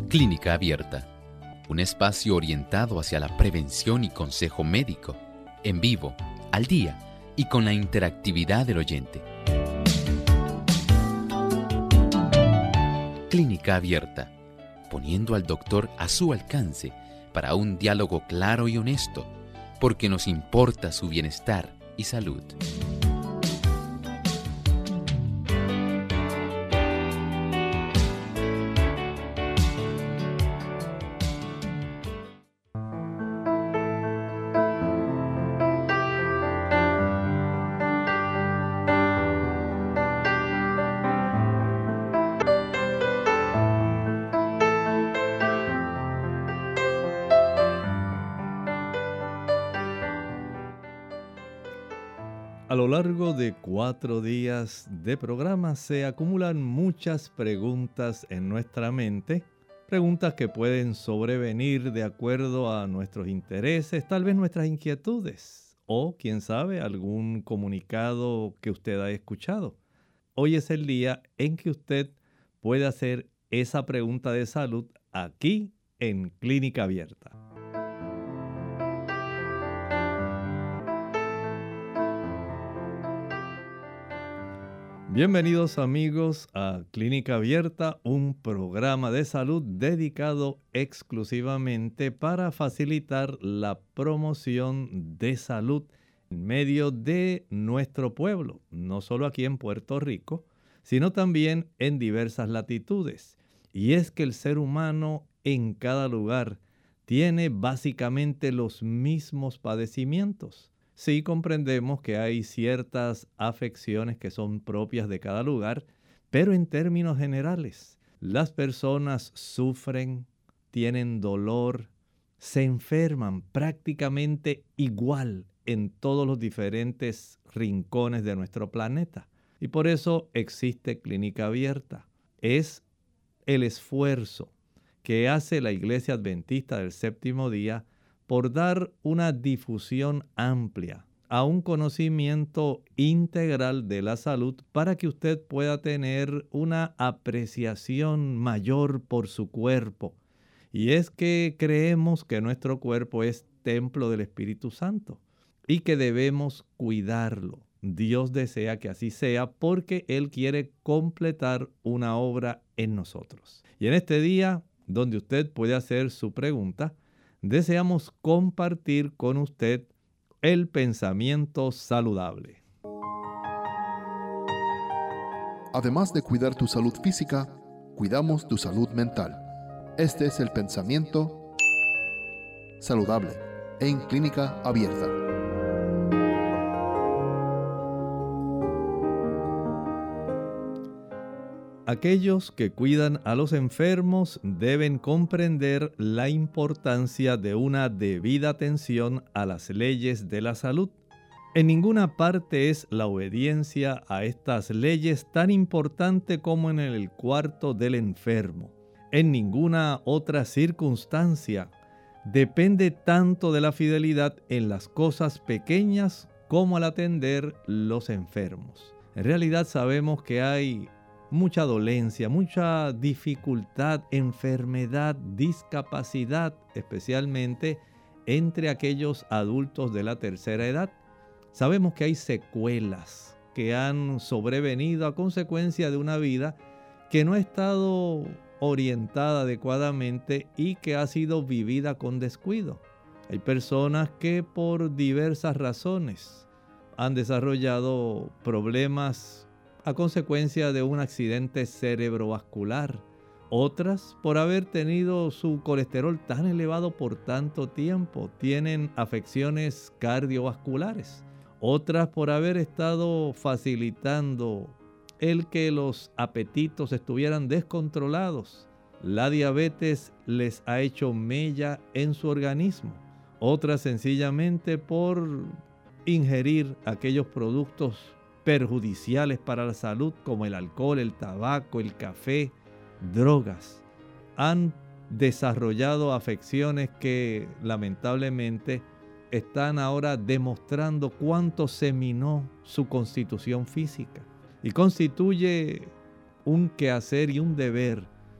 Clínica Abierta, un espacio orientado hacia la prevención y consejo médico, en vivo, al día y con la interactividad del oyente. Clínica Abierta, poniendo al doctor a su alcance para un diálogo claro y honesto, porque nos importa su bienestar y salud. A lo largo de 4 días de programa se acumulan muchas preguntas en nuestra mente, preguntas que pueden sobrevenir de acuerdo a nuestros intereses, tal vez nuestras inquietudes o, quién sabe, algún comunicado que usted ha escuchado. Hoy es el día en que usted puede hacer esa pregunta de salud aquí en Clínica Abierta. Bienvenidos amigos a Clínica Abierta, un programa de salud dedicado exclusivamente para facilitar la promoción de salud en medio de nuestro pueblo, no solo aquí en Puerto Rico, sino también en diversas latitudes. Y es que el ser humano en cada lugar tiene básicamente los mismos padecimientos. Sí comprendemos que hay ciertas afecciones que son propias de cada lugar, pero en términos generales, las personas sufren, tienen dolor, se enferman prácticamente igual en todos los diferentes rincones de nuestro planeta. Y por eso existe Clínica Abierta. Es el esfuerzo que hace la Iglesia Adventista del Séptimo Día por dar una difusión amplia a un conocimiento integral de la salud para que usted pueda tener una apreciación mayor por su cuerpo. Y es que creemos que nuestro cuerpo es templo del Espíritu Santo y que debemos cuidarlo. Dios desea que así sea porque Él quiere completar una obra en nosotros. Y en este día, donde usted puede hacer su pregunta, deseamos compartir con usted el pensamiento saludable. Además de cuidar tu salud física, cuidamos tu salud mental. Este es el pensamiento saludable en Clínica Abierta. Aquellos que cuidan a los enfermos deben comprender la importancia de una debida atención a las leyes de la salud. En ninguna parte es la obediencia a estas leyes tan importante como en el cuarto del enfermo. En ninguna otra circunstancia depende tanto de la fidelidad en las cosas pequeñas como al atender los enfermos. En realidad sabemos que hay mucha dolencia, mucha dificultad, enfermedad, discapacidad, especialmente entre aquellos adultos de la tercera edad. Sabemos que hay secuelas que han sobrevenido a consecuencia de una vida que no ha estado orientada adecuadamente y que ha sido vivida con descuido. Hay personas que por diversas razones han desarrollado problemas a consecuencia de un accidente cerebrovascular. Otras, por haber tenido su colesterol tan elevado por tanto tiempo, tienen afecciones cardiovasculares. Otras, por haber estado facilitando el que los apetitos estuvieran descontrolados. La diabetes les ha hecho mella en su organismo. Otras, sencillamente por ingerir aquellos productos perjudiciales para la salud como el alcohol, el tabaco, el café, drogas. Han desarrollado afecciones que lamentablemente están ahora demostrando cuánto se minó su constitución física. Y constituye un quehacer y un deber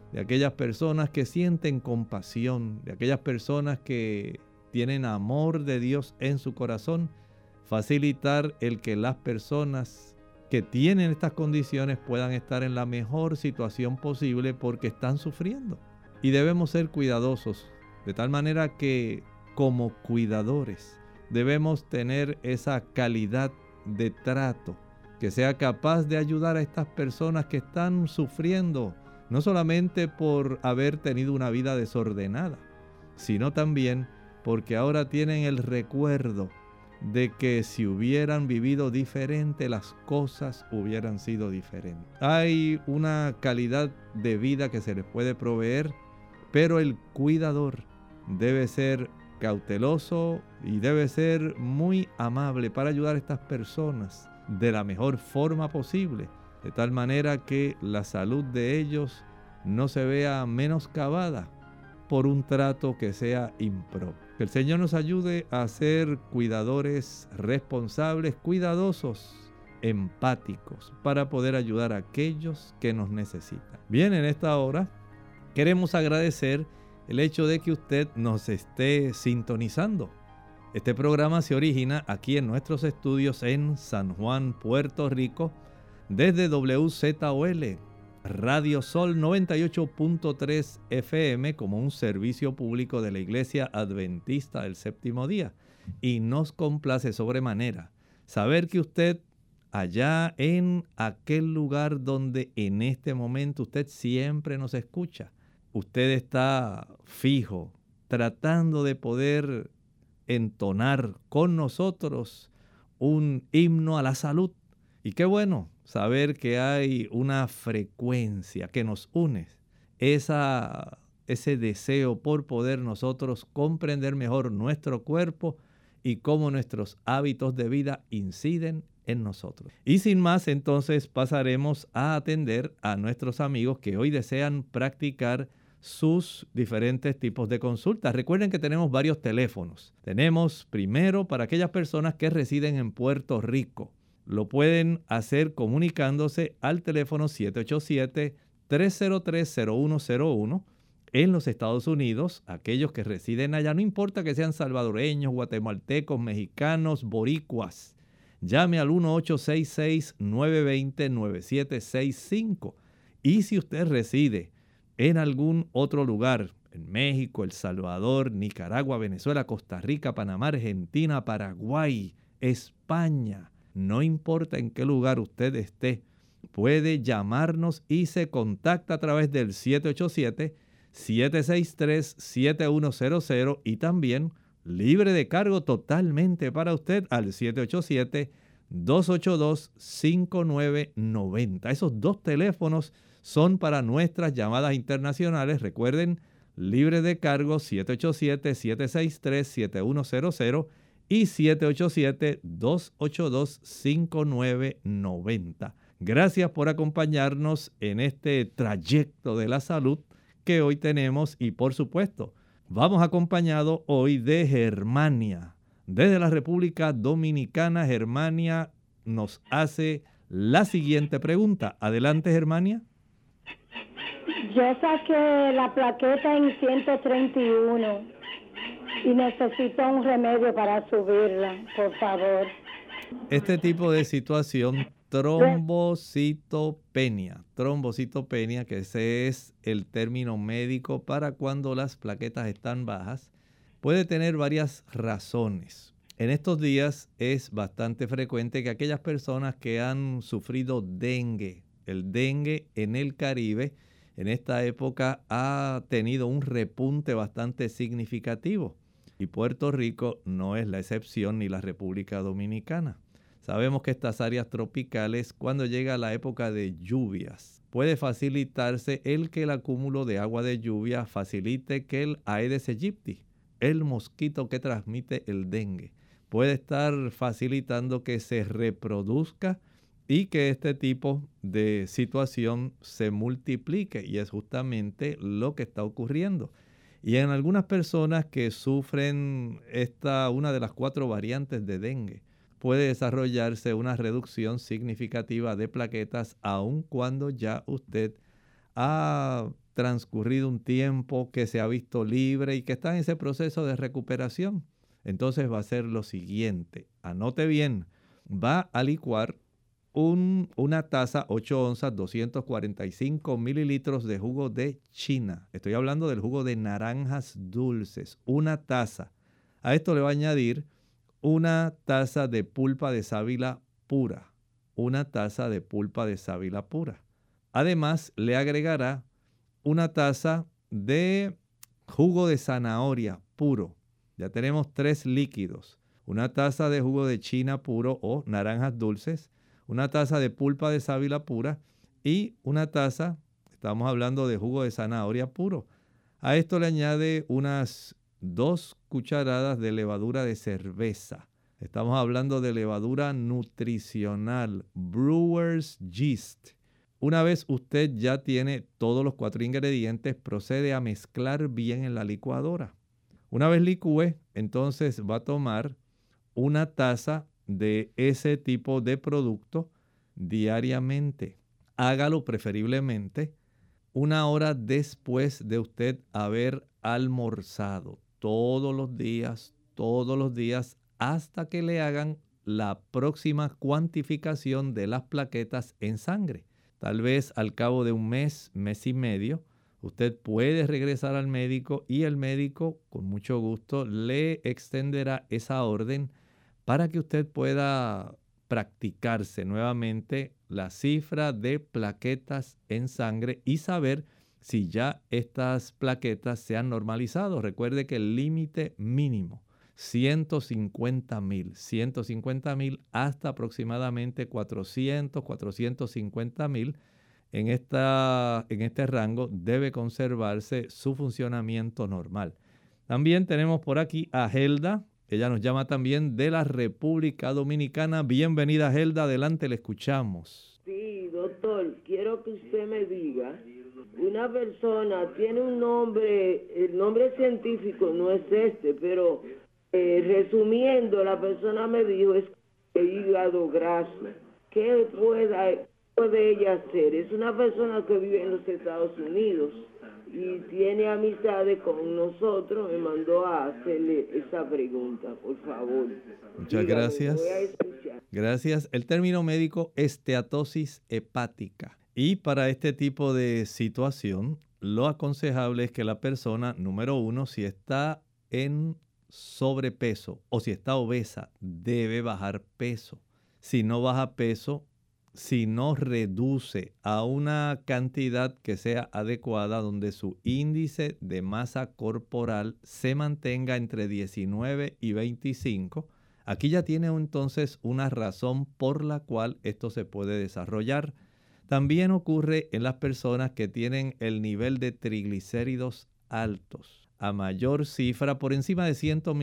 de aquellas personas que sienten compasión, de aquellas personas que tienen amor de Dios en su corazón, facilitar el que las personas que tienen estas condiciones puedan estar en la mejor situación posible porque están sufriendo. Y debemos ser cuidadosos, de tal manera que como cuidadores debemos tener esa calidad de trato que sea capaz de ayudar a estas personas que están sufriendo, no solamente por haber tenido una vida desordenada, sino también porque ahora tienen el recuerdo de que si hubieran vivido diferente, las cosas hubieran sido diferentes. Hay una calidad de vida que se les puede proveer, pero el cuidador debe ser cauteloso y debe ser muy amable para ayudar a estas personas de la mejor forma posible, de tal manera que la salud de ellos no se vea menoscabada por un trato que sea impropio. Que el Señor nos ayude a ser cuidadores responsables, cuidadosos, empáticos, para poder ayudar a aquellos que nos necesitan. Bien, en esta hora queremos agradecer el hecho de que usted nos esté sintonizando. Este programa se origina aquí en nuestros estudios en San Juan, Puerto Rico, desde WZOL, Radio Sol 98.3 FM, como un servicio público de la Iglesia Adventista del Séptimo Día. Y nos complace sobremanera saber que usted, allá en aquel lugar donde en este momento usted siempre nos escucha, usted está fijo, tratando de poder entonar con nosotros un himno a la salud. Y qué bueno saber que hay una frecuencia que nos une, ese deseo por poder nosotros comprender mejor nuestro cuerpo y cómo nuestros hábitos de vida inciden en nosotros. Y sin más, entonces pasaremos a atender a nuestros amigos que hoy desean practicar sus diferentes tipos de consultas. Recuerden que tenemos varios teléfonos. Tenemos primero para aquellas personas que residen en Puerto Rico. Lo pueden hacer comunicándose al teléfono 787-303-0101. En los Estados Unidos, aquellos que residen allá, no importa que sean salvadoreños, guatemaltecos, mexicanos, boricuas, llame al 1-866-920-9765. Y si usted reside en algún otro lugar, en México, El Salvador, Nicaragua, Venezuela, Costa Rica, Panamá, Argentina, Paraguay, España, no importa en qué lugar usted esté, puede llamarnos y se contacta a través del 787-763-7100 y también libre de cargo totalmente para usted al 787-282-5990. Esos dos teléfonos son para nuestras llamadas internacionales. Recuerden, libre de cargo 787-763-7100 y 787-282-5990. Gracias por acompañarnos en este trayecto de la salud que hoy tenemos y por supuesto vamos acompañado hoy de Germania. Desde la República Dominicana, Germania nos hace la siguiente pregunta. Adelante, Germania. Yo saqué la plaqueta en 131 y necesito un remedio para subirla, por favor. Este tipo de situación, trombocitopenia, que ese es el término médico para cuando las plaquetas están bajas, puede tener varias razones. En estos días es bastante frecuente que aquellas personas que han sufrido dengue, el dengue en el Caribe, en esta época ha tenido un repunte bastante significativo y Puerto Rico no es la excepción ni la República Dominicana. Sabemos que estas áreas tropicales, cuando llega la época de lluvias, puede facilitarse el que el acúmulo de agua de lluvia facilite que el Aedes aegypti, el mosquito que transmite el dengue, puede estar facilitando que se reproduzca y que este tipo de situación se multiplique, y es justamente lo que está ocurriendo. Y en algunas personas que sufren una de las 4 variantes de dengue, puede desarrollarse una reducción significativa de plaquetas, aun cuando ya usted ha transcurrido un tiempo, que se ha visto libre y que está en ese proceso de recuperación. Entonces va a ser lo siguiente, anote bien, va a licuar una taza, 8 onzas, 245 mililitros de jugo de China. Estoy hablando del jugo de naranjas dulces, una taza. A esto le va a añadir una taza de pulpa de sábila pura, una taza de pulpa de sábila pura. Además, le agregará una taza de jugo de zanahoria puro. Ya tenemos 3 líquidos. Una taza de jugo de China puro o naranjas dulces, una taza de pulpa de sábila pura y una taza, estamos hablando de jugo de zanahoria puro. A esto le añade unas 2 cucharadas de levadura de cerveza. Estamos hablando de levadura nutricional, Brewer's Yeast. Una vez usted ya tiene todos los 4 ingredientes, procede a mezclar bien en la licuadora. Una vez licúe, entonces va a tomar una taza de ese tipo de producto diariamente. Hágalo preferiblemente 1 hora después de usted haber almorzado todos los días, hasta que le hagan la próxima cuantificación de las plaquetas en sangre. Tal vez al cabo de un mes, mes y medio, usted puede regresar al médico y el médico con mucho gusto le extenderá esa orden para que usted pueda practicarse nuevamente la cifra de plaquetas en sangre y saber si ya estas plaquetas se han normalizado. Recuerde que el límite mínimo, 150,000 hasta aproximadamente 450,000. En este rango debe conservarse su funcionamiento normal. También tenemos por aquí a Helda. Ella nos llama también de la República Dominicana. Bienvenida, Helda. Adelante, le escuchamos. Sí, doctor, quiero que usted me diga, una persona tiene un nombre, el nombre científico no es este, pero resumiendo, la persona me dijo es hígado graso. ¿Qué puede ella hacer? Es una persona que vive en los Estados Unidos y tiene amistades con nosotros. Me mandó a hacerle esa pregunta, por favor. Muchas gracias. Gracias. El término médico, esteatosis hepática. Y para este tipo de situación, lo aconsejable es que la persona, número 1, si está en sobrepeso o si está obesa, debe bajar peso. Si no baja peso, si no reduce a una cantidad que sea adecuada, donde su índice de masa corporal se mantenga entre 19 y 25, aquí ya tiene entonces una razón por la cual esto se puede desarrollar. También ocurre en las personas que tienen el nivel de triglicéridos altos. A mayor cifra, por encima de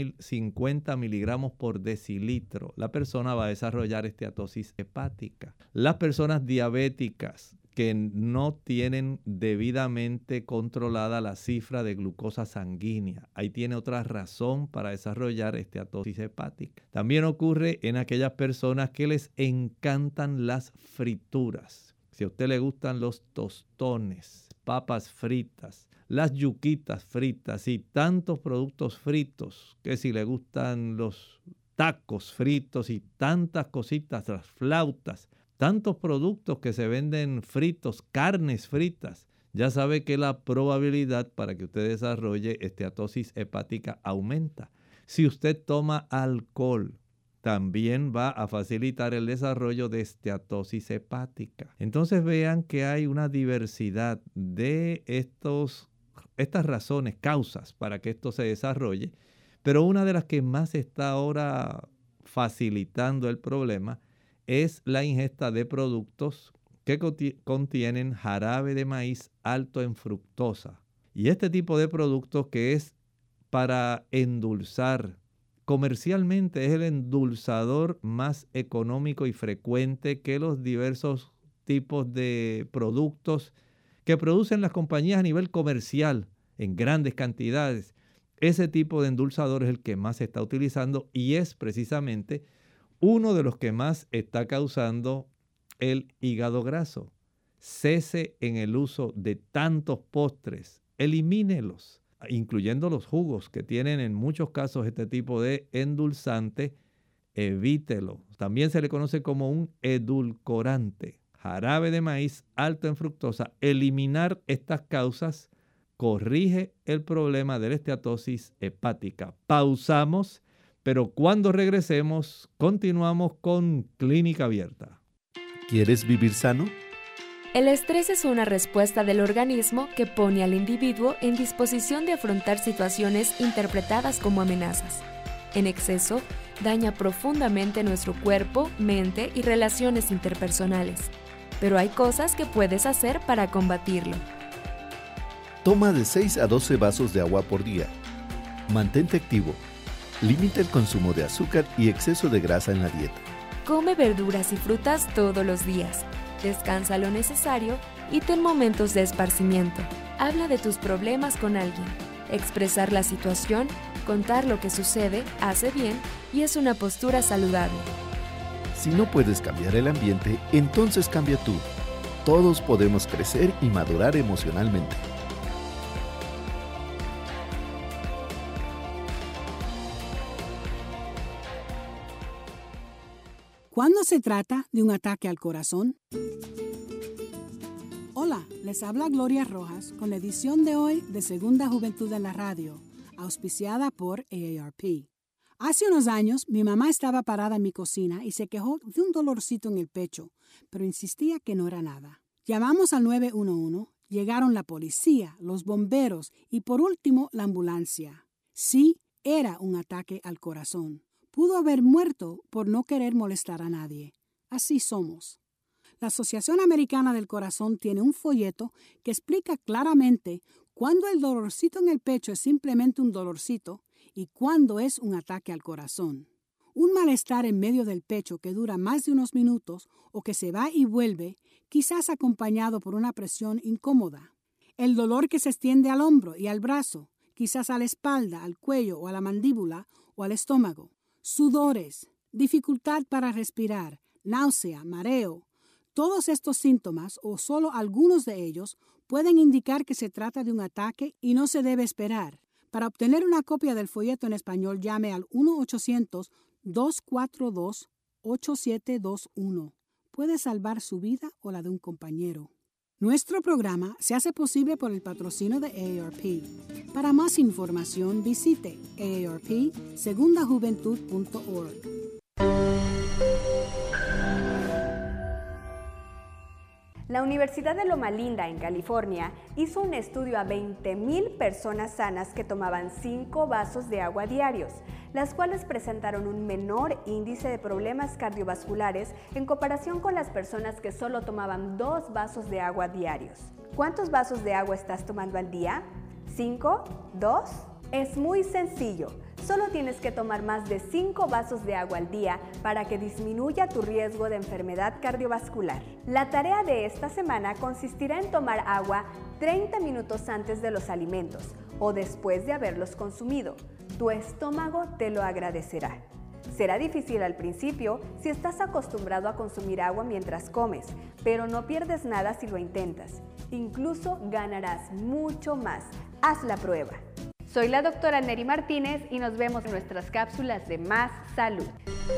150 miligramos por decilitro, la persona va a desarrollar esteatosis hepática. Las personas diabéticas que no tienen debidamente controlada la cifra de glucosa sanguínea, ahí tiene otra razón para desarrollar esteatosis hepática. También ocurre en aquellas personas que les encantan las frituras. Si a usted le gustan los tostones, papas fritas, las yuquitas fritas y tantos productos fritos, que si le gustan los tacos fritos y tantas cositas, las flautas, tantos productos que se venden fritos, carnes fritas, ya sabe que la probabilidad para que usted desarrolle esteatosis hepática aumenta. Si usted toma alcohol, también va a facilitar el desarrollo de esteatosis hepática. Entonces vean que hay una diversidad de estas razones, causas para que esto se desarrolle, pero una de las que más está ahora facilitando el problema es la ingesta de productos que contienen jarabe de maíz alto en fructosa. Y este tipo de productos, que es para endulzar, comercialmente es el endulzador más económico y frecuente que los diversos tipos de productos que producen las compañías a nivel comercial en grandes cantidades. Ese tipo de endulzador es el que más se está utilizando y es precisamente uno de los que más está causando el hígado graso. cese en el uso de tantos postres, elimínelos, incluyendo los jugos que tienen en muchos casos este tipo de endulzante, evítelo. También se le conoce como un edulcorante. Jarabe de maíz alto en fructosa. Eliminar estas causas corrige el problema de la esteatosis hepática. Pausamos, pero cuando regresemos continuamos con Clínica Abierta. ¿Quieres vivir sano? El estrés es una respuesta del organismo que pone al individuo en disposición de afrontar situaciones interpretadas como amenazas. En exceso, daña profundamente nuestro cuerpo, mente y relaciones interpersonales. Pero hay cosas que puedes hacer para combatirlo. Toma de 6 a 12 vasos de agua por día. Mantente activo. Limita el consumo de azúcar y exceso de grasa en la dieta. Come verduras y frutas todos los días. Descansa lo necesario y ten momentos de esparcimiento. Habla de tus problemas con alguien. Expresar la situación, contar lo que sucede, hace bien y es una postura saludable. Si no puedes cambiar el ambiente, entonces cambia tú. Todos podemos crecer y madurar emocionalmente. ¿Cuándo se trata de un ataque al corazón? Hola, les habla Gloria Rojas con la edición de hoy de Segunda Juventud en la Radio, auspiciada por AARP. Hace unos años, mi mamá estaba parada en mi cocina y se quejó de un dolorcito en el pecho, pero insistía que no era nada. Llamamos al 911, llegaron la policía, los bomberos y por último la ambulancia. Sí, era un ataque al corazón. Pudo haber muerto por no querer molestar a nadie. Así somos. La Asociación Americana del Corazón tiene un folleto que explica claramente cuándo el dolorcito en el pecho es simplemente un dolorcito y cuándo es un ataque al corazón. Un malestar en medio del pecho que dura más de unos minutos o que se va y vuelve, quizás acompañado por una presión incómoda. El dolor que se extiende al hombro y al brazo, quizás a la espalda, al cuello o a la mandíbula o al estómago. Sudores, dificultad para respirar, náusea, mareo. Todos estos síntomas, o solo algunos de ellos, pueden indicar que se trata de un ataque y no se debe esperar. Para obtener una copia del folleto en español, llame al 1-800-242-8721. Puede salvar su vida o la de un compañero. Nuestro programa se hace posible por el patrocinio de AARP. Para más información, visite aarpsegundajuventud.org. La Universidad de Loma Linda, en California, hizo un estudio a 20,000 personas sanas que tomaban 5 vasos de agua diarios, las cuales presentaron un menor índice de problemas cardiovasculares en comparación con las personas que solo tomaban 2 vasos de agua diarios. ¿Cuántos vasos de agua estás tomando al día? ¿5? ¿2? Es muy sencillo. Solo tienes que tomar más de 5 vasos de agua al día para que disminuya tu riesgo de enfermedad cardiovascular. La tarea de esta semana consistirá en tomar agua 30 minutos antes de los alimentos o después de haberlos consumido. Tu estómago te lo agradecerá. Será difícil al principio si estás acostumbrado a consumir agua mientras comes, pero no pierdes nada si lo intentas. Incluso ganarás mucho más. Haz la prueba. Soy la doctora Neri Martínez y nos vemos en nuestras cápsulas de Más Salud.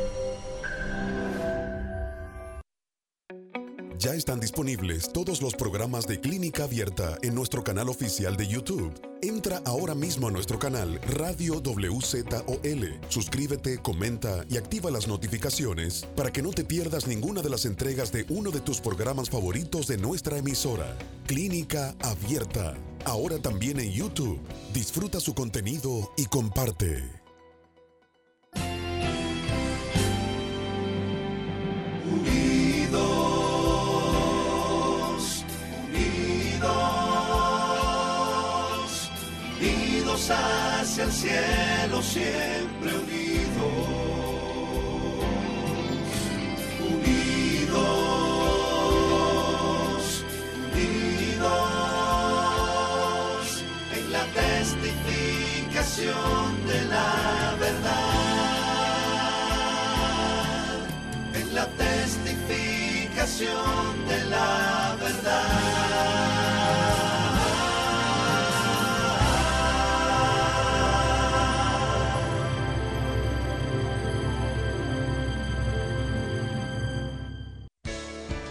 Ya están disponibles todos los programas de Clínica Abierta en nuestro canal oficial de YouTube. Entra ahora mismo a nuestro canal Radio WZOL. Suscríbete, comenta y activa las notificaciones para que no te pierdas ninguna de las entregas de uno de tus programas favoritos de nuestra emisora. Clínica Abierta. Ahora también en YouTube. Disfruta su contenido y comparte. Unidos hacia el cielo, siempre unidos. Unidos, unidos en la testificación de la verdad. En la testificación de la verdad.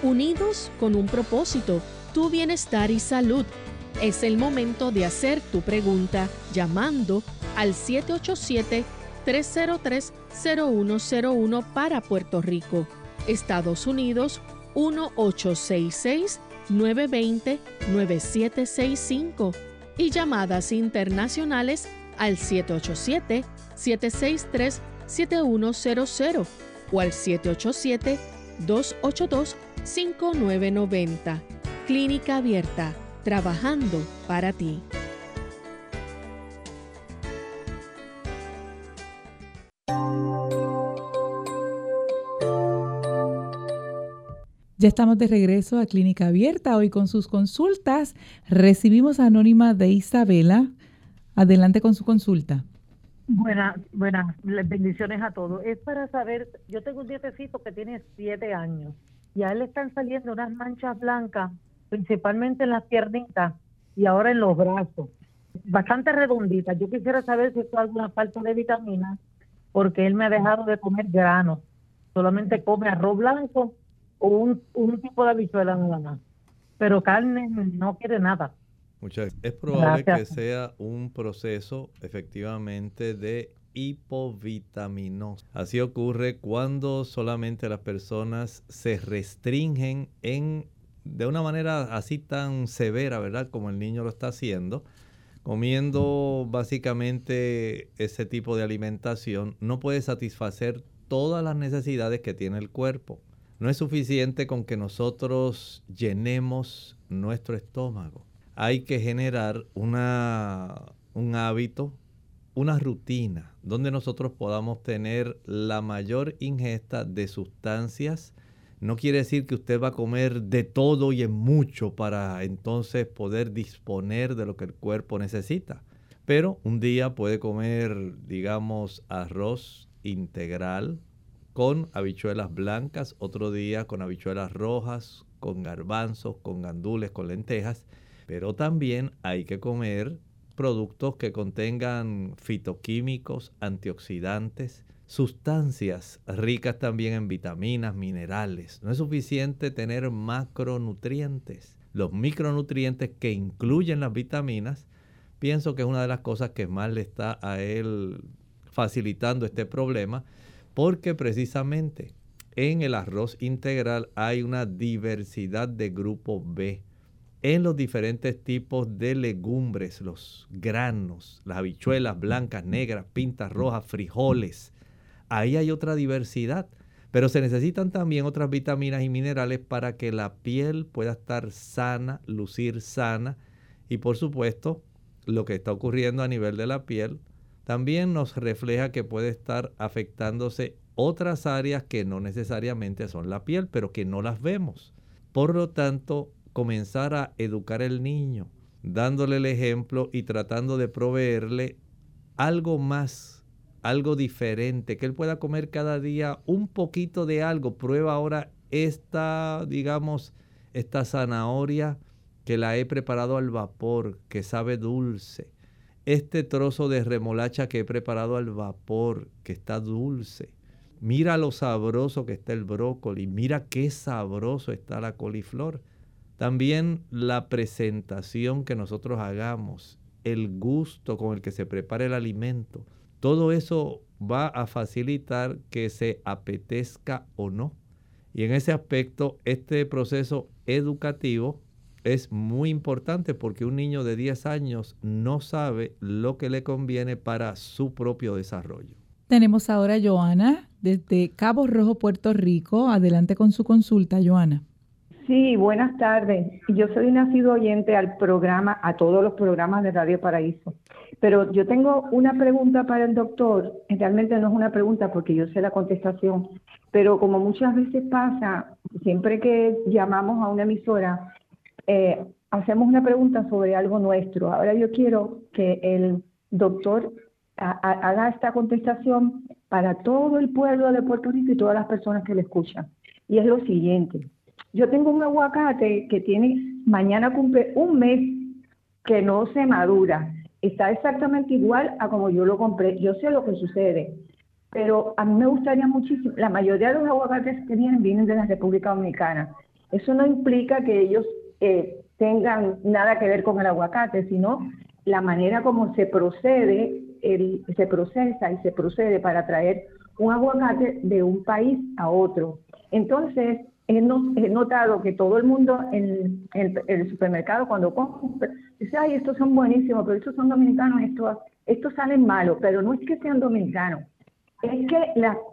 unidos con un propósito, tu bienestar y salud. Es el momento de hacer tu pregunta llamando al 787-303-0101 para Puerto Rico. Estados Unidos, 1-866-920-9765. Y llamadas internacionales al 787-763-7100 o al 787-282-5990. Clínica Abierta, trabajando para ti. Ya estamos de regreso a Clínica Abierta. Hoy con sus consultas recibimos a Anónima de Isabela. Adelante con su consulta. Buenas, bendiciones a todos. Es para saber, yo tengo un nietecito que tiene 7 años y a él le están saliendo unas manchas blancas, principalmente en las piernitas y ahora en los brazos, bastante redonditas. Yo quisiera saber si es alguna falta de vitaminas, porque él me ha dejado de comer granos, solamente come arroz blanco o un tipo de habichuela nada más, pero carne no quiere nada. Es probable Gracias. que sea un proceso efectivamente de hipovitaminosis. Así ocurre cuando solamente las personas se restringen de una manera así tan severa, ¿verdad? Como el niño lo está haciendo, comiendo básicamente ese tipo de alimentación, no puede satisfacer todas las necesidades que tiene el cuerpo. No es suficiente con que nosotros llenemos nuestro estómago. Hay que generar un hábito, una rutina, donde nosotros podamos tener la mayor ingesta de sustancias. No quiere decir que usted va a comer de todo y en mucho para entonces poder disponer de lo que el cuerpo necesita. Pero un día puede comer, digamos, arroz integral con habichuelas blancas, otro día con habichuelas rojas, con garbanzos, con gandules, con lentejas. Pero también hay que comer productos que contengan fitoquímicos, antioxidantes, sustancias ricas también en vitaminas, minerales. No es suficiente tener macronutrientes. Los micronutrientes que incluyen las vitaminas, pienso que es una de las cosas que más le está a él facilitando este problema, porque precisamente en el arroz integral hay una diversidad de grupo B. En los diferentes tipos de legumbres, los granos, las habichuelas blancas, negras, pintas rojas, frijoles, ahí hay otra diversidad. Pero se necesitan también otras vitaminas y minerales para que la piel pueda estar sana, lucir sana. Y por supuesto, lo que está ocurriendo a nivel de la piel también nos refleja que puede estar afectándose otras áreas que no necesariamente son la piel, pero que no las vemos. Por lo tanto, comenzar a educar al niño, dándole el ejemplo y tratando de proveerle algo más, algo diferente, que él pueda comer cada día un poquito de algo. Prueba ahora esta zanahoria que la he preparado al vapor, que sabe dulce. Este trozo de remolacha que he preparado al vapor, que está dulce. Mira lo sabroso que está el brócoli, mira qué sabroso está la coliflor. También la presentación que nosotros hagamos, el gusto con el que se prepara el alimento, todo eso va a facilitar que se apetezca o no. Y en ese aspecto, este proceso educativo es muy importante porque un niño de 10 años no sabe lo que le conviene para su propio desarrollo. Tenemos ahora a Joana desde Cabo Rojo, Puerto Rico. Adelante con su consulta, Joana. Sí, buenas tardes. Yo soy una asiduo oyente al programa, a todos los programas de Radio Paraíso. Pero yo tengo una pregunta para el doctor. Realmente no es una pregunta porque yo sé la contestación. Pero como muchas veces pasa, siempre que llamamos a una emisora, hacemos una pregunta sobre algo nuestro. Ahora yo quiero que el doctor haga esta contestación para todo el pueblo de Puerto Rico y todas las personas que le escuchan. Y es lo siguiente. Yo tengo un aguacate que mañana cumple un mes que no se madura. Está exactamente igual a como yo lo compré. Yo sé lo que sucede, pero a mí me gustaría muchísimo. La mayoría de los aguacates que vienen de la República Dominicana. Eso no implica que ellos tengan nada que ver con el aguacate, sino la manera como se procede, se procesa y se procede para traer un aguacate de un país a otro. Entonces, he notado que todo el mundo en el supermercado cuando compra, dice, ay, estos son buenísimos, pero estos son dominicanos, estos salen malos, pero no es que sean dominicanos, es que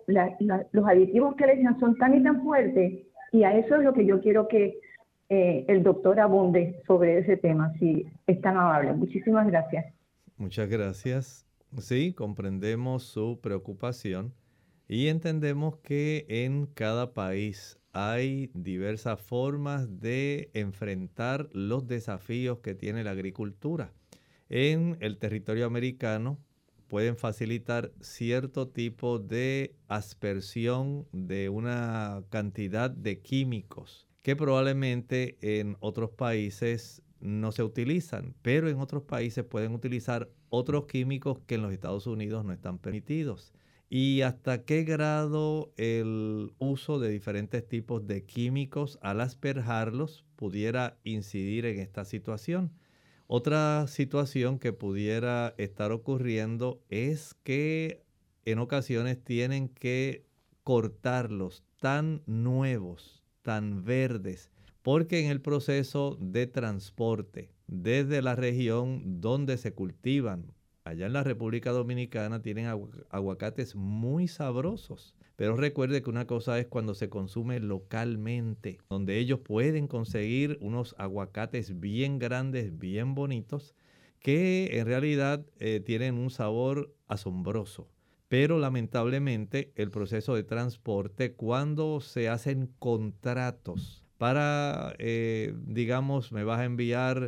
los aditivos que le echan son tan y tan fuertes, y a eso es lo que yo quiero que el doctor abunde sobre ese tema, si es tan amable. Muchísimas gracias. Muchas gracias. Sí, comprendemos su preocupación y entendemos que en cada país hay diversas formas de enfrentar los desafíos que tiene la agricultura. En el territorio americano pueden facilitar cierto tipo de aspersión de una cantidad de químicos que probablemente en otros países no se utilizan, pero en otros países pueden utilizar otros químicos que en los Estados Unidos no están permitidos. ¿Y hasta qué grado el uso de diferentes tipos de químicos al asperjarlos pudiera incidir en esta situación? Otra situación que pudiera estar ocurriendo es que en ocasiones tienen que cortarlos tan nuevos, tan verdes, porque en el proceso de transporte desde la región donde se cultivan, allá en la República Dominicana tienen aguacates muy sabrosos. Pero recuerde que una cosa es cuando se consume localmente, donde ellos pueden conseguir unos aguacates bien grandes, bien bonitos, que en realidad tienen un sabor asombroso. Pero lamentablemente el proceso de transporte, cuando se hacen contratos para, digamos, me vas a enviar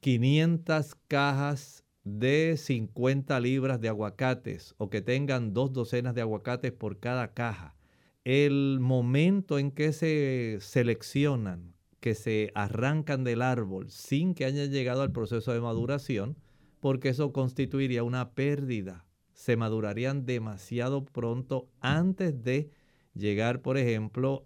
500 cajas de 50 libras de aguacates o que tengan 2 docenas de aguacates por cada caja. El momento en que se seleccionan, que se arrancan del árbol sin que hayan llegado al proceso de maduración, porque eso constituiría una pérdida. Se madurarían demasiado pronto antes de llegar, por ejemplo,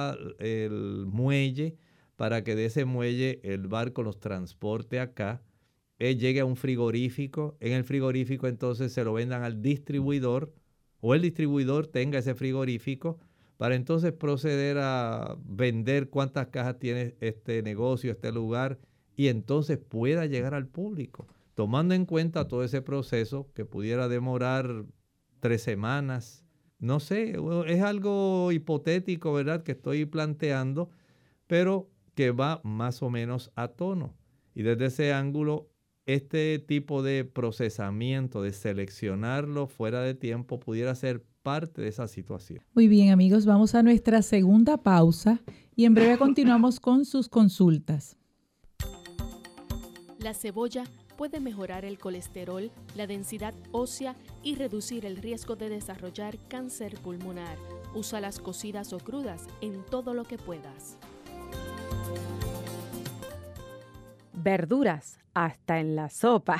al muelle, para que de ese muelle el barco los transporte acá, llegue a un frigorífico. En el frigorífico entonces se lo vendan al distribuidor, o el distribuidor tenga ese frigorífico para entonces proceder a vender cuántas cajas tiene este negocio, este lugar, y entonces pueda llegar al público. Tomando en cuenta todo ese proceso que pudiera demorar 3 semanas, no sé, es algo hipotético, ¿verdad?, que estoy planteando, pero que va más o menos a tono. Y desde ese ángulo, este tipo de procesamiento, de seleccionarlo fuera de tiempo, pudiera ser parte de esa situación. Muy bien, amigos, vamos a nuestra segunda pausa y en breve continuamos con sus consultas. La cebolla puede mejorar el colesterol, la densidad ósea y reducir el riesgo de desarrollar cáncer pulmonar. Úsalas cocidas o crudas en todo lo que puedas. Verduras, hasta en la sopa.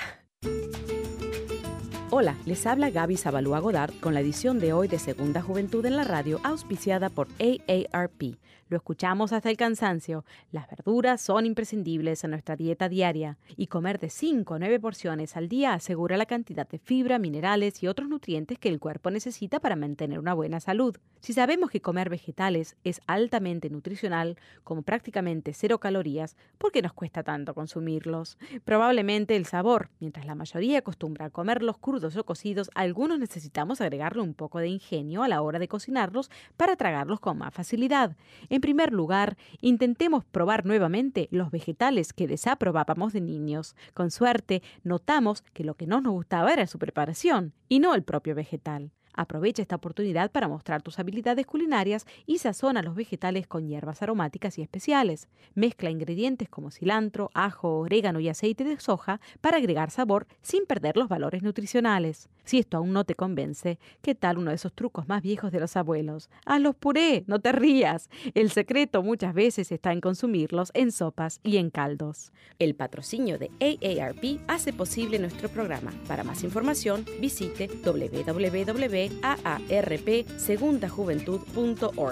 Hola, les habla Gaby Zabalúa Godard con la edición de hoy de Segunda Juventud en la Radio, auspiciada por AARP. Lo escuchamos hasta el cansancio. Las verduras son imprescindibles en nuestra dieta diaria y comer de 5 a 9 porciones al día asegura la cantidad de fibra, minerales y otros nutrientes que el cuerpo necesita para mantener una buena salud. Si sabemos que comer vegetales es altamente nutricional, con prácticamente 0 calorías, ¿por qué nos cuesta tanto consumirlos? Probablemente el sabor. Mientras la mayoría acostumbra a comerlos crudos o cocidos, algunos necesitamos agregarle un poco de ingenio a la hora de cocinarlos para tragarlos con más facilidad. En primer lugar, intentemos probar nuevamente los vegetales que desaprobábamos de niños. Con suerte, notamos que lo que no nos gustaba era su preparación y no el propio vegetal. Aprovecha esta oportunidad para mostrar tus habilidades culinarias y sazona los vegetales con hierbas aromáticas y especiales. Mezcla ingredientes como cilantro, ajo, orégano y aceite de soja para agregar sabor sin perder los valores nutricionales. Si esto aún no te convence, ¿qué tal uno de esos trucos más viejos de los abuelos? ¡Hazlos puré! ¡No te rías! El secreto muchas veces está en consumirlos en sopas y en caldos. El patrocinio de AARP hace posible nuestro programa. Para más información, visite www.aarpsegundajuventud.org.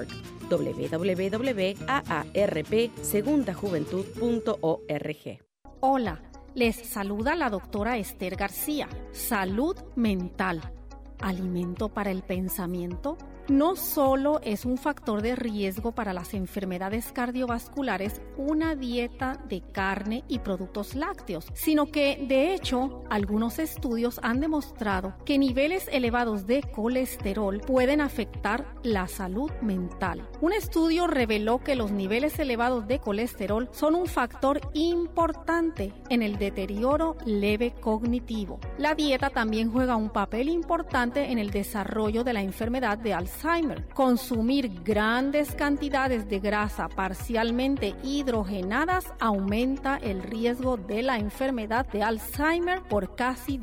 www.aarpsegundajuventud.org. Hola, les saluda la doctora Esther García. Salud mental. ¿Alimento para el pensamiento? No solo es un factor de riesgo para las enfermedades cardiovasculares una dieta de carne y productos lácteos, sino que, de hecho, algunos estudios han demostrado que niveles elevados de colesterol pueden afectar la salud mental. Un estudio reveló que los niveles elevados de colesterol son un factor importante en el deterioro leve cognitivo. La dieta también juega un papel importante en el desarrollo de la enfermedad de Alzheimer. Consumir grandes cantidades de grasa parcialmente hidrogenadas aumenta el riesgo de la enfermedad de Alzheimer por casi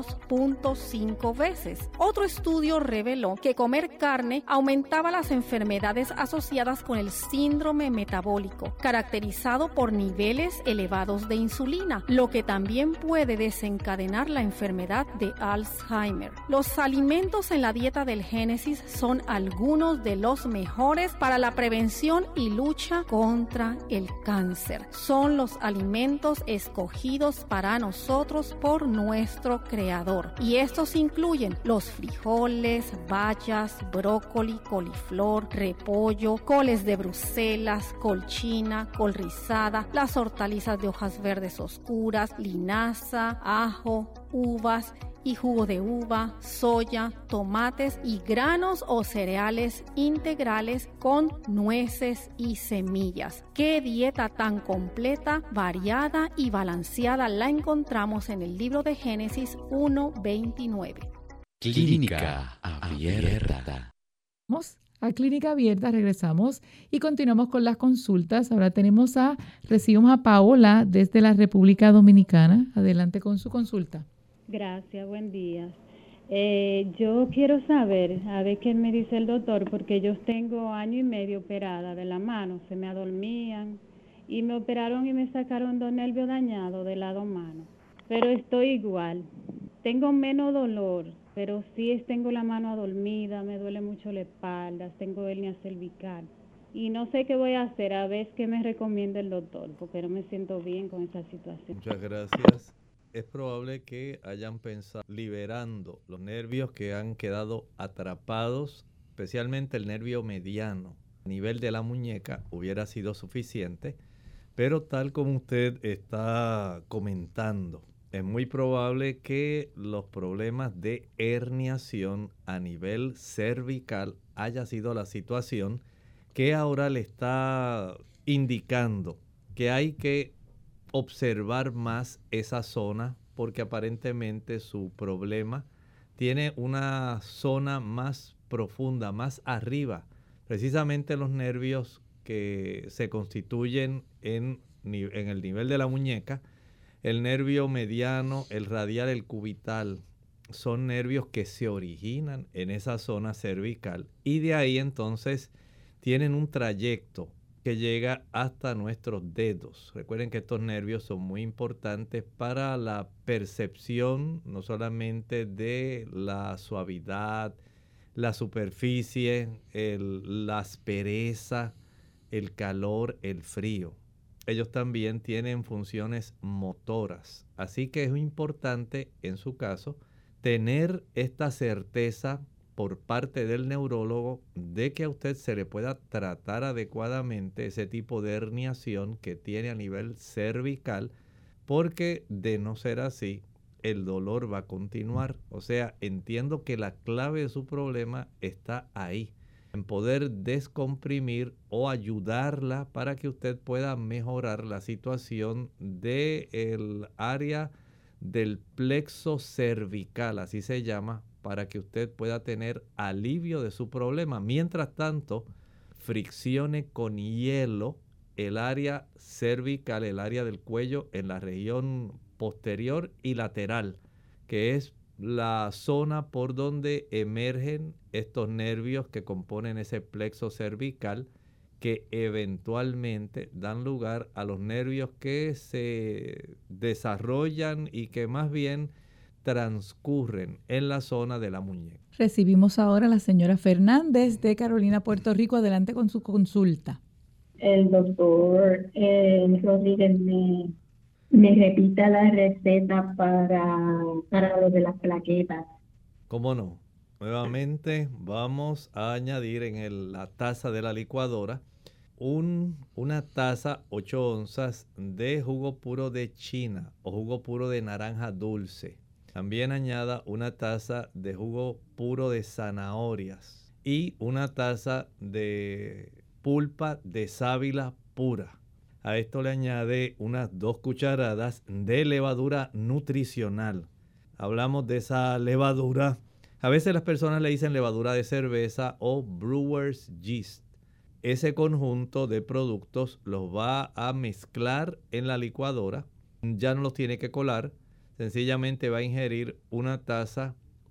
2.5 veces. Otro estudio reveló que comer carne aumentaba las enfermedades asociadas con el síndrome metabólico, caracterizado por niveles elevados de insulina, lo que también puede desencadenar la enfermedad de Alzheimer. Los alimentos en la dieta del Génesis son algunos de los mejores para la prevención y lucha contra el cáncer. Son los alimentos escogidos para nosotros por nuestro Creador. Y estos incluyen los frijoles, bayas, brócoli, coliflor, repollo, coles de Bruselas, col china, col rizada, las hortalizas de hojas verdes oscuras, linaza, ajo, uvas y jugo de uva, soya, tomates y granos o cereales integrales con nueces y semillas. ¡Qué dieta tan completa, variada y balanceada la encontramos en el libro de Génesis 1:29! Clínica Abierta. Vamos a Clínica Abierta, regresamos y continuamos con las consultas. Ahora recibimos a Paola desde la República Dominicana. Adelante con su consulta. Gracias, buen día. Yo quiero saber, a ver qué me dice el doctor, porque yo tengo 1 año y medio operada de la mano, se me adormían y me operaron y me sacaron 2 nervios dañados del lado mano, pero estoy igual, tengo menos dolor, pero sí tengo la mano adormida, me duele mucho la espalda, tengo hernia cervical y no sé qué voy a hacer, a ver qué me recomienda el doctor, porque no me siento bien con esa situación. Muchas gracias. Es probable que hayan pensado liberando los nervios que han quedado atrapados, especialmente el nervio mediano. A nivel de la muñeca hubiera sido suficiente, pero tal como usted está comentando, es muy probable que los problemas de herniación a nivel cervical haya sido la situación que ahora le está indicando que hay que observar más esa zona, porque aparentemente su problema tiene una zona más profunda, más arriba, precisamente los nervios que se constituyen en el nivel de la muñeca, el nervio mediano, el radial, el cubital, son nervios que se originan en esa zona cervical y de ahí entonces tienen un trayecto que llega hasta nuestros dedos. Recuerden que estos nervios son muy importantes para la percepción no solamente de la suavidad, la superficie, la aspereza, el calor, el frío. Ellos también tienen funciones motoras. Así que es importante en su caso tener esta certeza por parte del neurólogo de que a usted se le pueda tratar adecuadamente ese tipo de herniación que tiene a nivel cervical, porque de no ser así, el dolor va a continuar. O sea, entiendo que la clave de su problema está ahí, en poder descomprimir o ayudarla para que usted pueda mejorar la situación del área del plexo cervical, así se llama, para que usted pueda tener alivio de su problema. Mientras tanto, friccione con hielo el área cervical, el área del cuello en la región posterior y lateral, que es la zona por donde emergen estos nervios que componen ese plexo cervical, que eventualmente dan lugar a los nervios que se desarrollan y que más bien transcurren en la zona de la muñeca. Recibimos ahora a la señora Fernández de Carolina, Puerto Rico. Adelante con su consulta. El doctor Rodríguez me repita la receta para lo de las plaquetas. ¿Cómo no? Nuevamente vamos a añadir en la taza de la licuadora una taza 8 onzas de jugo puro de china o jugo puro de naranja dulce. También añada una taza de jugo puro de zanahorias y una taza de pulpa de sábila pura. A esto le añade unas 2 cucharadas de levadura nutricional. Hablamos de esa levadura. A veces las personas le dicen levadura de cerveza o brewer's yeast. Ese conjunto de productos los va a mezclar en la licuadora. Ya no los tiene que colar. Sencillamente va a ingerir una taza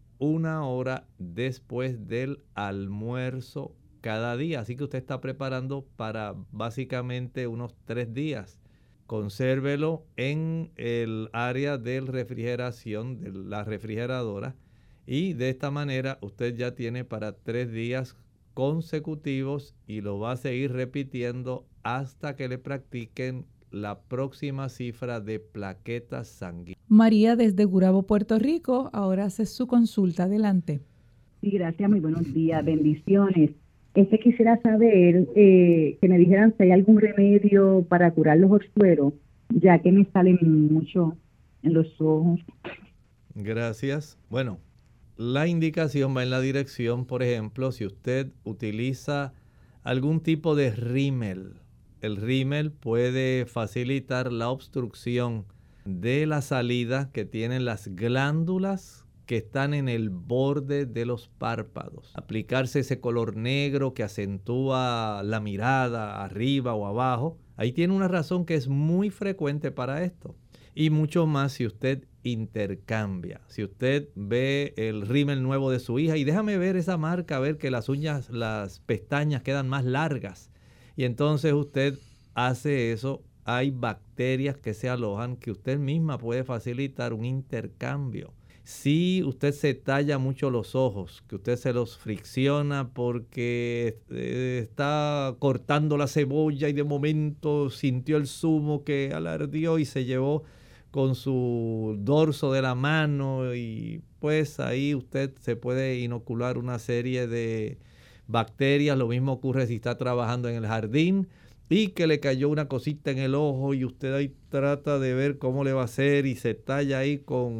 1 hora después del almuerzo cada día. Así que usted está preparando para básicamente unos 3 días. Consérvelo en el área de refrigeración de la refrigeradora. Y de esta manera usted ya tiene para 3 días consecutivos y lo va a seguir repitiendo hasta que le practiquen la próxima cifra de plaquetas sanguíneas. María desde Gurabo, Puerto Rico, ahora hace su consulta. Adelante. Sí, gracias, muy buenos días, bendiciones. Quisiera saber que me dijeran si hay algún remedio para curar los orzuelos, ya que me salen mucho en los ojos. Gracias. Bueno, la indicación va en la dirección, por ejemplo, si usted utiliza algún tipo de rímel. El rímel puede facilitar la obstrucción de la salida que tienen las glándulas que están en el borde de los párpados. Aplicarse ese color negro que acentúa la mirada arriba o abajo. Ahí tiene una razón que es muy frecuente para esto. Y mucho más si usted intercambia. Si usted ve el rímel nuevo de su hija y déjame ver esa marca, a ver que las uñas, las pestañas quedan más largas. Y entonces usted hace eso. Hay bacterias que se alojan que usted misma puede facilitar un intercambio. Si usted se talla mucho los ojos, que usted se los fricciona porque está cortando la cebolla y de momento sintió el zumo que alardió y se llevó con su dorso de la mano, y pues ahí usted se puede inocular una serie de bacterias. Lo mismo ocurre si está trabajando en el jardín y que le cayó una cosita en el ojo y usted ahí trata de ver cómo le va a hacer y se talla ahí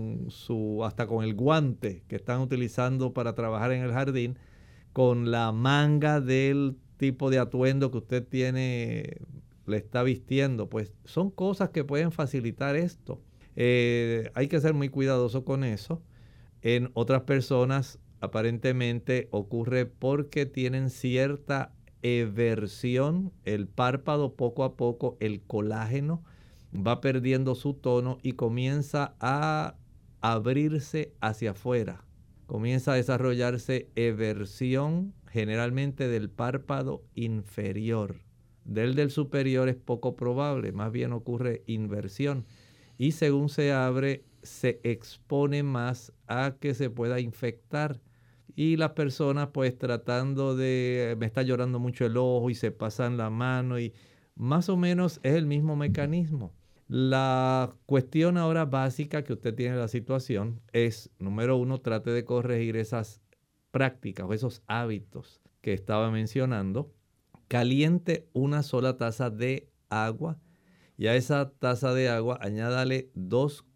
hasta con el guante que están utilizando para trabajar en el jardín, con la manga del tipo de atuendo que usted tiene, le está vistiendo. Pues son cosas que pueden facilitar esto. Hay que ser muy cuidadoso con eso. En otras personas aparentemente ocurre porque tienen cierta eversión. El párpado, poco a poco el colágeno va perdiendo su tono y comienza a abrirse hacia afuera. Comienza a desarrollarse eversión generalmente del párpado inferior. Del superior es poco probable, más bien ocurre inversión. Y según se abre, se expone más a que se pueda infectar. Y las personas pues tratando me está llorando mucho el ojo y se pasan la mano y más o menos es el mismo mecanismo. La cuestión ahora básica que usted tiene en la situación es, número 1, trate de corregir esas prácticas o esos hábitos que estaba mencionando. Caliente una sola taza de agua y a esa taza de agua añádale 2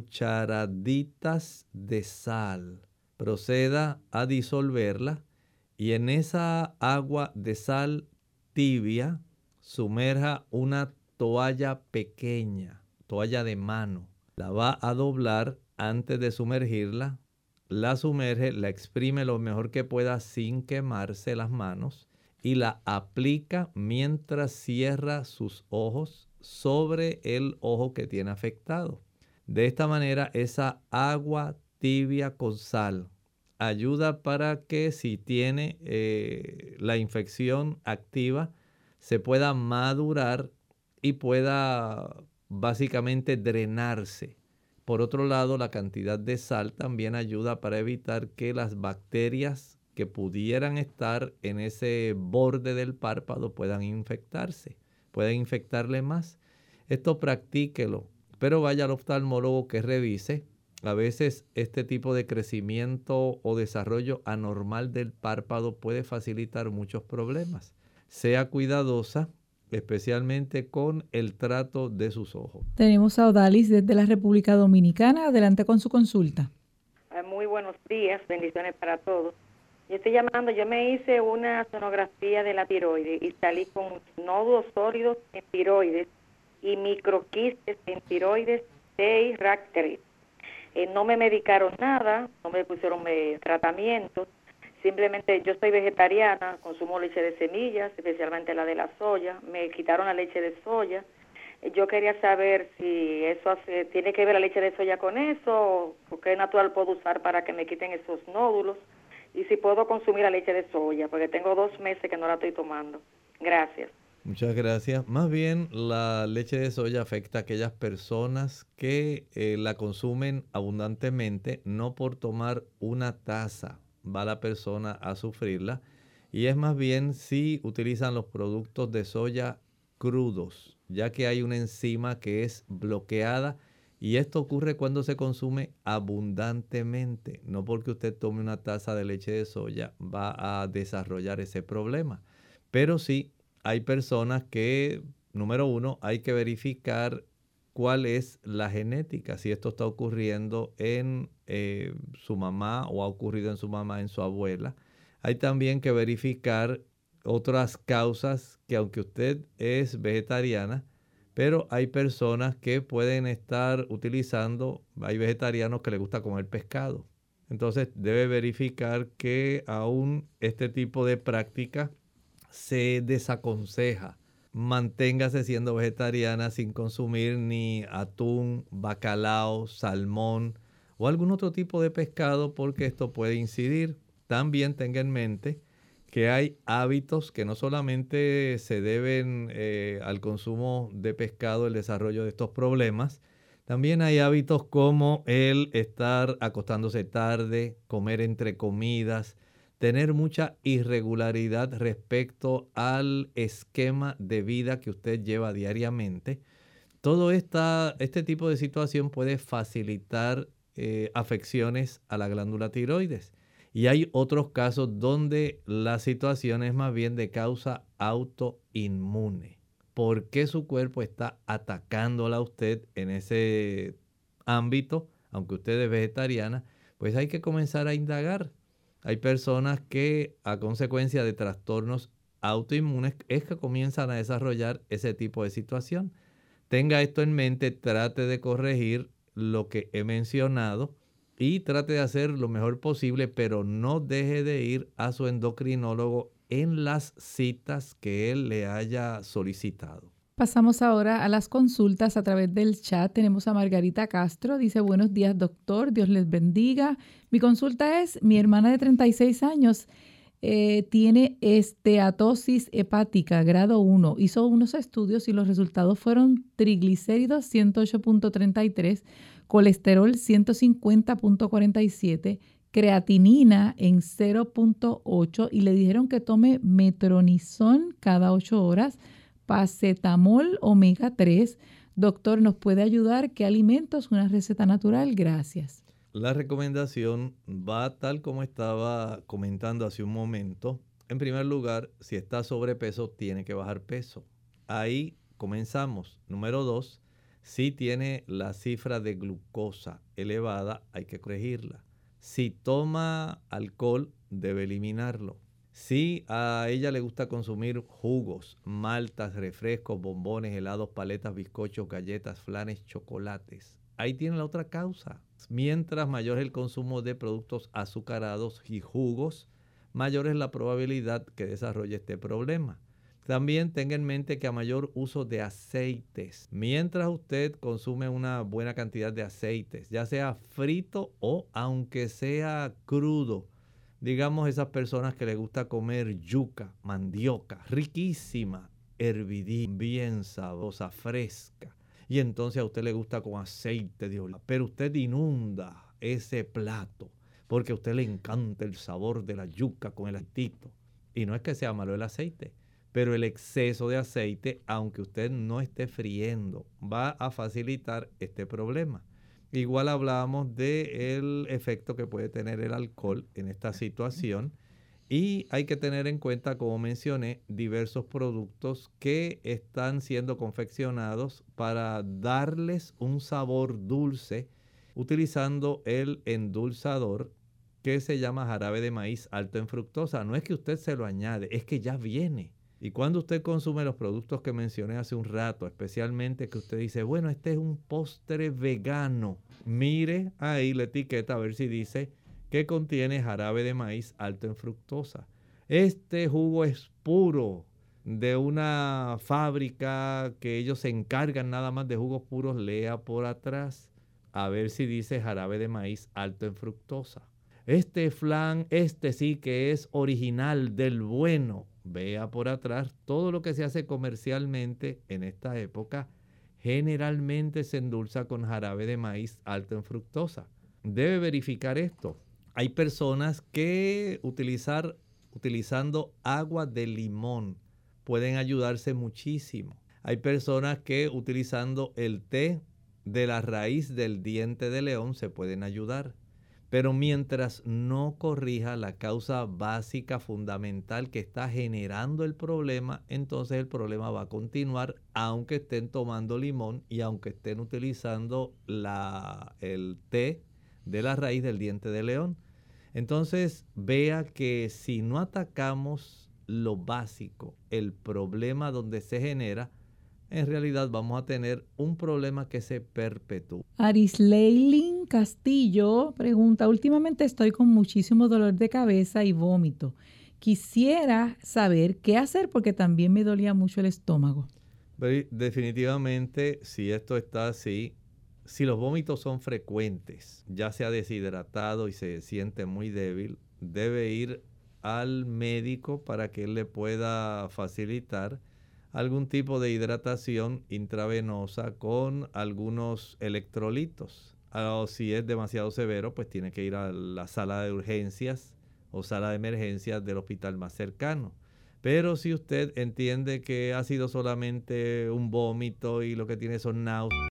cucharaditas de sal. Proceda a disolverla y en esa agua de sal tibia sumerja una toalla pequeña, toalla de mano. La va a doblar antes de sumergirla. La sumerge, la exprime lo mejor que pueda sin quemarse las manos y la aplica mientras cierra sus ojos sobre el ojo que tiene afectado. De esta manera, esa agua tibia con sal ayuda para que si tiene la infección activa se pueda madurar y pueda básicamente drenarse. Por otro lado, la cantidad de sal también ayuda para evitar que las bacterias que pudieran estar en ese borde del párpado puedan infectarse, pueden infectarle más. Esto practíquelo, pero vaya al oftalmólogo que revise. A veces este tipo de crecimiento o desarrollo anormal del párpado puede facilitar muchos problemas. Sea cuidadosa, especialmente con el trato de sus ojos. Tenemos a Odalis desde la República Dominicana. Adelante con su consulta. Muy buenos días, bendiciones para todos. Yo estoy llamando, yo me hice una sonografía de la tiroides y salí con nódulos sólidos en tiroides y microquistes en tiroides 6 RAC3. No me medicaron nada, no me pusieron tratamientos. Simplemente yo soy vegetariana, consumo leche de semillas, especialmente la de la soya. Me quitaron la leche de soya. Yo quería saber si eso tiene que ver la leche de soya con eso, o qué natural puedo usar para que me quiten esos nódulos, y si puedo consumir la leche de soya, porque tengo 2 meses que no la estoy tomando. Gracias. Muchas gracias. Más bien, la leche de soya afecta a aquellas personas que la consumen abundantemente, no por tomar una taza va la persona a sufrirla, y es más bien si utilizan los productos de soya crudos, ya que hay una enzima que es bloqueada, y esto ocurre cuando se consume abundantemente. No porque usted tome una taza de leche de soya va a desarrollar ese problema, pero sí hay personas que, número uno, hay que verificar cuál es la genética, si esto está ocurriendo en su mamá o ha ocurrido en su mamá, en su abuela. Hay también que verificar otras causas, que aunque usted es vegetariana, pero hay personas que pueden estar utilizando, hay vegetarianos que les gusta comer pescado. Entonces debe verificar que aún este tipo de práctica se desaconseja. Manténgase siendo vegetariana sin consumir ni atún, bacalao, salmón o algún otro tipo de pescado, porque esto puede incidir. También tenga en mente que hay hábitos que no solamente se deben al consumo de pescado, el desarrollo de estos problemas. También hay hábitos como el estar acostándose tarde, comer entre comidas, tener mucha irregularidad respecto al esquema de vida que usted lleva diariamente. Todo este tipo de situación puede facilitar afecciones a la glándula tiroides. Y hay otros casos donde la situación es más bien de causa autoinmune. ¿Por qué su cuerpo está atacándola a usted en ese ámbito? Aunque usted es vegetariana, pues hay que comenzar a indagar. Hay personas que a consecuencia de trastornos autoinmunes es que comienzan a desarrollar ese tipo de situación. Tenga esto en mente, trate de corregir lo que he mencionado y trate de hacer lo mejor posible, pero no deje de ir a su endocrinólogo en las citas que él le haya solicitado. Pasamos ahora a las consultas a través del chat. Tenemos a Margarita Castro. Dice, buenos días, doctor. Dios les bendiga. Mi consulta es, mi hermana de 36 años tiene esteatosis hepática grado 1. Hizo unos estudios y los resultados fueron triglicéridos 108.33, colesterol 150.47, creatinina en 0.8 y le dijeron que tome metronidazol cada 8 horas, paracetamol omega 3. Doctor, ¿nos puede ayudar? ¿Qué alimentos? Una receta natural. Gracias. La recomendación va tal como estaba comentando hace un momento. En primer lugar, si está sobrepeso, tiene que bajar peso. Ahí comenzamos. Número 2, si tiene la cifra de glucosa elevada, hay que corregirla. Si toma alcohol, debe eliminarlo. Si a ella le gusta consumir jugos, maltas, refrescos, bombones, helados, paletas, bizcochos, galletas, flanes, chocolates, ahí tiene la otra causa. Mientras mayor es el consumo de productos azucarados y jugos, mayor es la probabilidad que desarrolle este problema. También tenga en mente que a mayor uso de aceites, mientras usted consume una buena cantidad de aceites, ya sea frito o aunque sea crudo, digamos esas personas que les gusta comer yuca, mandioca, riquísima, hervidita, bien sabrosa, fresca, y entonces a usted le gusta con aceite de oliva, pero usted inunda ese plato porque a usted le encanta el sabor de la yuca con el aceitito. Y no es que sea malo el aceite, pero el exceso de aceite, aunque usted no esté friendo, va a facilitar este problema. Igual hablamos del efecto que puede tener el alcohol en esta situación. Y hay que tener en cuenta, como mencioné, diversos productos que están siendo confeccionados para darles un sabor dulce utilizando el endulzador que se llama jarabe de maíz alto en fructosa. No es que usted se lo añade, es que ya viene. Y cuando usted consume los productos que mencioné hace un rato, especialmente que usted dice, bueno, este es un postre vegano, mire ahí la etiqueta a ver si dice que contiene jarabe de maíz alto en fructosa. Este jugo es puro, de una fábrica que ellos se encargan nada más de jugos puros, lea por atrás a ver si dice jarabe de maíz alto en fructosa. Este flan, este sí que es original del bueno, vea por atrás. Todo lo que se hace comercialmente en esta época generalmente se endulza con jarabe de maíz alto en fructosa. Debe verificar esto. Hay personas que utilizando agua de limón pueden ayudarse muchísimo. Hay personas que utilizando el té de la raíz del diente de león se pueden ayudar. Pero mientras no corrija la causa básica fundamental que está generando el problema, entonces el problema va a continuar aunque estén tomando limón y aunque estén utilizando el té de la raíz del diente de león. Entonces vea que si no atacamos lo básico, el problema donde se genera, en realidad vamos a tener un problema que se perpetúa. Arisleilin Castillo pregunta, últimamente estoy con muchísimo dolor de cabeza y vómito. Quisiera saber qué hacer porque también me dolía mucho el estómago. Definitivamente, si esto está así, si los vómitos son frecuentes, ya se ha deshidratado y se siente muy débil, debe ir al médico para que él le pueda facilitar algún tipo de hidratación intravenosa con algunos electrolitos. O si es demasiado severo, pues tiene que ir a la sala de urgencias o sala de emergencias del hospital más cercano. Pero si usted entiende que ha sido solamente un vómito y lo que tiene son náuseas,